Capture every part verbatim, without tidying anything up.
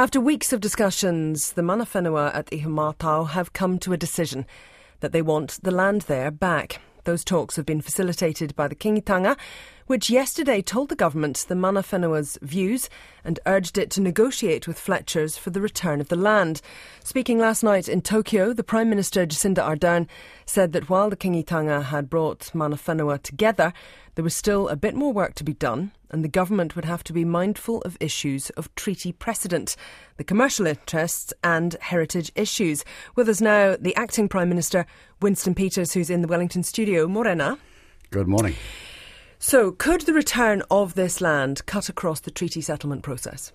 After weeks of discussions, the Mana Whenua at Ihumātao have come to a decision that they want the land there back. Those talks have been facilitated by the Kingitanga, which yesterday told the government the Mana Whenua's views and urged it to negotiate with Fletchers for the return of the land. Speaking last night in Tokyo, the Prime Minister Jacinda Ardern said that while the Kingitanga had brought Mana Whenua together, there was still a bit more work to be done, and the government would have to be mindful of issues of treaty precedent, the commercial interests and heritage issues. With us now, the Acting Prime Minister, Winston Peters, who's in the Wellington studio. Morena. Good morning. So, could the return of this land cut across the treaty settlement process?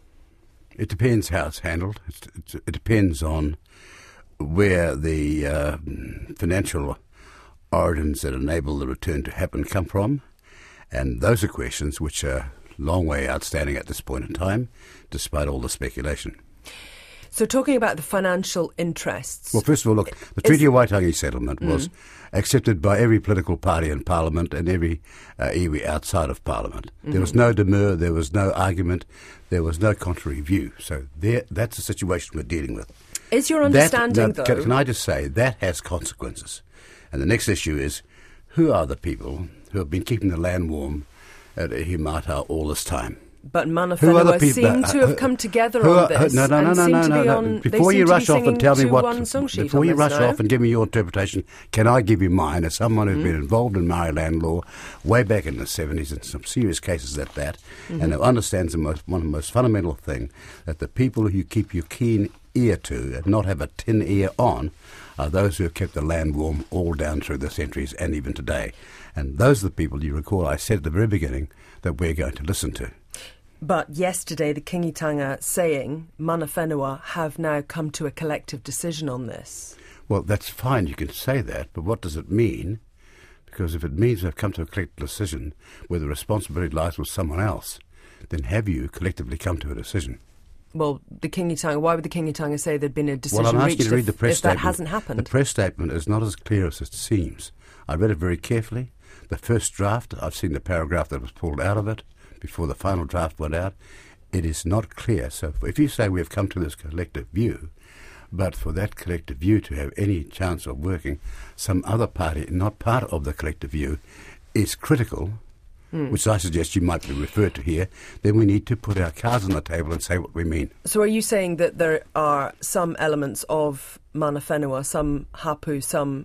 It depends how it's handled. It's, it's, it depends on where the uh, financial origins that enable the return to happen come from. And those are questions which are a long way outstanding at this point in time, despite all the speculation. So talking about the financial interests... Well, first of all, look, the Treaty of Waitangi settlement was mm. accepted by every political party in Parliament and every uh, iwi outside of Parliament. Mm-hmm. There was no demur, there was no argument, there was no contrary view. So there, that's the situation we're dealing with. Is your understanding, that, now, though... Can, can I just say, that has consequences. And the next issue is, who are the people who have been keeping the land warm at Ihumātao all this time? But Mana Whenua seem to have come together on this. No, no, no, no, no, no, no. Before you rush off and tell me what, before you rush off and give me your interpretation, can I give you mine as someone who's mm. been involved in Maori land law way back in the seventies and some serious cases at that, mm-hmm. and who understands the most, one of the most fundamental thing, that the people who you keep your keen ear to and not have a tin ear on are those who have kept the land warm all down through the centuries and even today. And those are the people, you recall, I said at the very beginning, that we're going to listen to. But yesterday, the Kingitanga saying Mana Whenua have now come to a collective decision on this. Well, that's fine, you can say that, but what does it mean? Because if it means they've come to a collective decision where the responsibility lies with someone else, then have you collectively come to a decision? Well, the Kingitanga, why would the Kingitanga say there'd been a decision well, I'm reached asking you to read if, the press if statement. that hasn't happened? The press statement is not as clear as it seems. I read it very carefully. The first draft, I've seen the paragraph that was pulled out of it before the final draft went out. It is not clear. So if you say we have come to this collective view, but for that collective view to have any chance of working, some other party, not part of the collective view, is critical, mm. which I suggest you might be referred to here, then we need to put our cards on the table and say what we mean. So are you saying that there are some elements of Mana Whenua, some hapu, some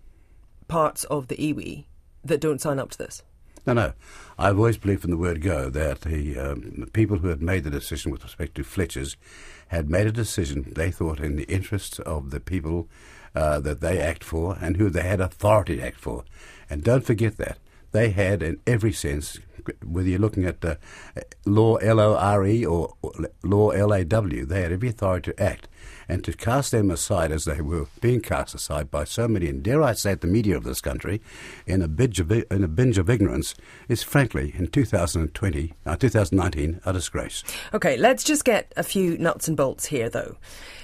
parts of the iwi that don't sign up to this? No, no. I've always believed from the word go that the um, people who had made the decision with respect to Fletchers had made a decision they thought in the interests of the people uh, that they act for and who they had authority to act for. And don't forget that. They had, in every sense, whether you're looking at uh, law L O R E or law L A W, they had every authority to act. And to cast them aside as they were being cast aside by so many, and dare I say it, the media of this country, in a binge of, in a binge of ignorance, is frankly, in two thousand twenty, uh, two thousand nineteen, a disgrace. OK, let's just get a few nuts and bolts here, though.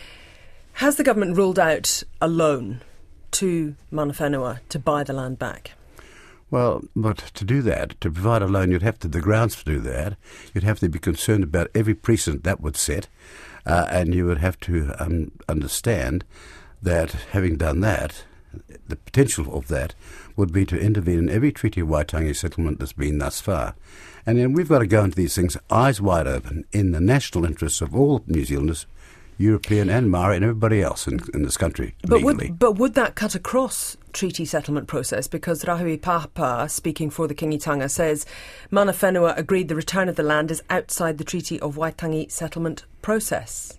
Has the government ruled out a loan to Mana Whenua to buy the land back? Well, but to do that, to provide a loan, you'd have to, the grounds to do that, you'd have to be concerned about every precedent that would set, uh, and you would have to um, understand that having done that, the potential of that would be to intervene in every Treaty of Waitangi settlement that's been thus far. And then we've got to go into these things eyes wide open in the national interests of all New Zealanders, European and Maori and everybody else in, in this country but legally. Would, but would that cut across treaty settlement process? Because Rahui Papa, speaking for the Kingitanga, says Mana Whenua agreed the return of the land is outside the Treaty of Waitangi settlement process.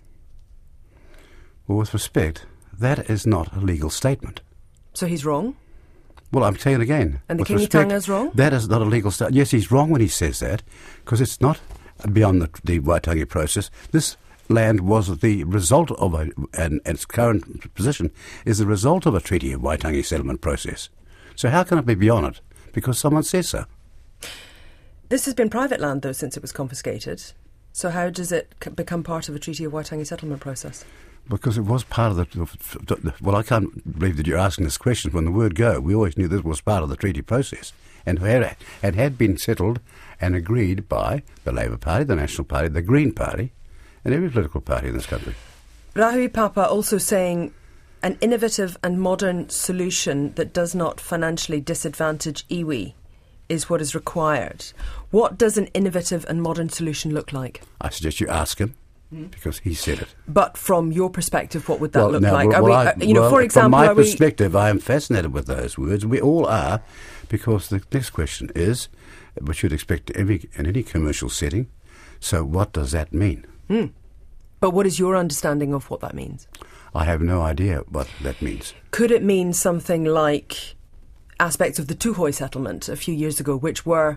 Well, with respect, that is not a legal statement. So he's wrong? Well, I'm saying it again. And the Kingitanga's wrong? That is not a legal statement. Yes, he's wrong when he says that, because it's not beyond the, the Waitangi process. This land was the result of a, and, and its current position is the result of a Treaty of Waitangi settlement process. So how can it be beyond it? Because someone says so. This has been private land, though, since it was confiscated. So how does it c- become part of a Treaty of Waitangi settlement process? Because it was part of the... Well, I can't believe that you're asking this question. When the word go, we always knew this was part of the treaty process. And had, and had been settled and agreed by the Labour Party, the National Party, the Green Party, in every political party in this country. Rahui Papa also saying an innovative and modern solution that does not financially disadvantage iwi is what is required. What does an innovative and modern solution look like? I suggest you ask him, because he said it. But from your perspective, what would that well, look now, like? Well, are we, I, uh, you know, well, for example, from my are we perspective, I am fascinated with those words. We all are, because the next question is, which you'd expect every, in any commercial setting, so what does that mean? Hmm. But what is your understanding of what that means? I have no idea what that means. Could it mean something like aspects of the Tuhoi settlement a few years ago, which were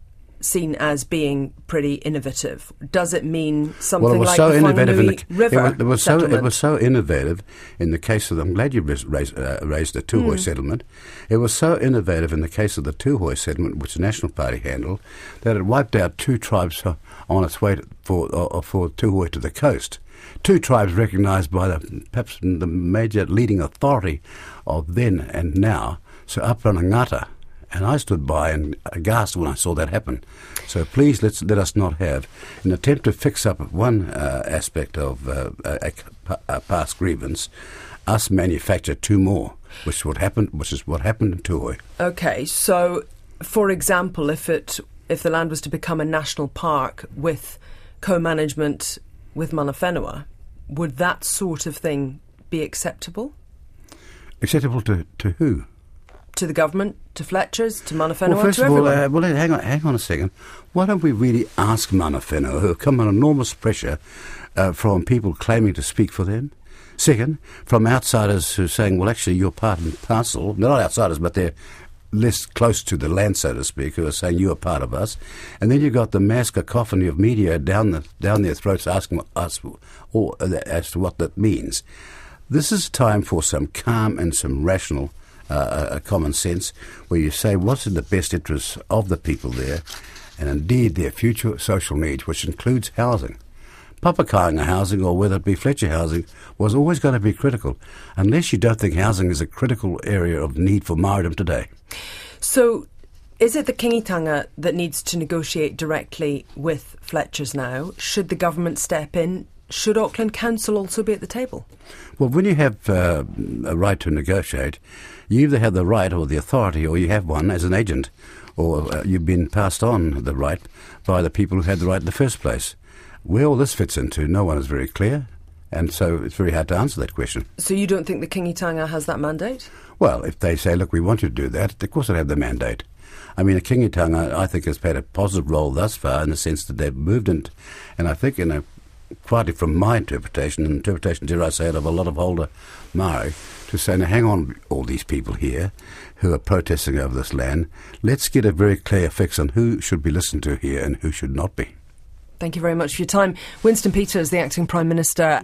seen as being pretty innovative? Does it mean something well, it was like so the innovative in Whanganui the, River it was, it was so settlement? It was so innovative in the case of the, I'm glad you raised, raised, uh, raised the Tuhoi mm. settlement. It was so innovative in the case of the Tuhoi settlement, which the National Party handled, that it wiped out two tribes on its way to, for uh, for Tuhoi to the coast. Two tribes recognised by the perhaps the major leading authority of then and now, Sir Apurana Ngata. And I stood by and aghast when I saw that happen. So please let's let us not have an attempt to fix up one uh, aspect of uh, a, a past grievance, us manufacture two more, which would happen, which is what happened in Tuhoi. Okay, so for example, if it if the land was to become a national park with co-management with Mana Whenua, would that sort of thing be acceptable? Acceptable to, to who? To the government, to Fletcher's, to Mana Whenua, well, first to of all, everyone. uh, well, hang on, hang on a second. Why don't we really ask Mana Whenua, who have come under enormous pressure uh, from people claiming to speak for them? Second, from outsiders who are saying, well, actually, you're part and parcel. They're not outsiders, but they're less close to the land, so to speak, who are saying you're part of us. And then you've got the mass cacophony of media down the down their throats asking us or, uh, as to what that means. This is time for some calm and some rational uh, uh, common sense, where you say what's in the best interests of the people there, and indeed their future social needs, which includes housing. Papakāinga housing, or whether it be Fletcher housing, was always going to be critical, unless you don't think housing is a critical area of need for Māoridom today. So, is it the Kingitanga that needs to negotiate directly with Fletcher's now? Should the government step in? Should Auckland Council also be at the table? Well, when you have uh, a right to negotiate, you either have the right or the authority, or you have one as an agent, or uh, you've been passed on the right by the people who had the right in the first place. Where all this fits into, no one is very clear, and so it's very hard to answer that question. So you don't think the Kingitanga has that mandate? Well, if they say, look, we want you to do that, of course they have the mandate. I mean, the Kingitanga, I think, has played a positive role thus far in the sense that they've moved in, and I think in a, partly from my interpretation, and interpretation, dare I say it, of a lot of older Māori, to say, now hang on, all these people here who are protesting over this land, let's get a very clear fix on who should be listened to here and who should not be. Thank you very much for your time. Winston Peters, the Acting Prime Minister.